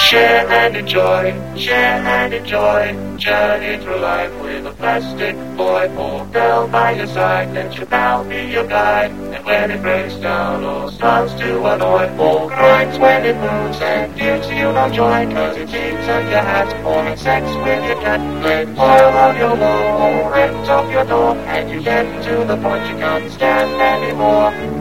Share and enjoy, share and enjoy. Journey through life with a plastic boy. Or girl by your side, let your pal be your guide. And when it breaks down or starts to annoy, or grinds when it moves and gives you no joy, cause it eats at your hat, or has sex with your cat, let oil on your wall, or rent off your door, and you get to the point you can't stand anymore.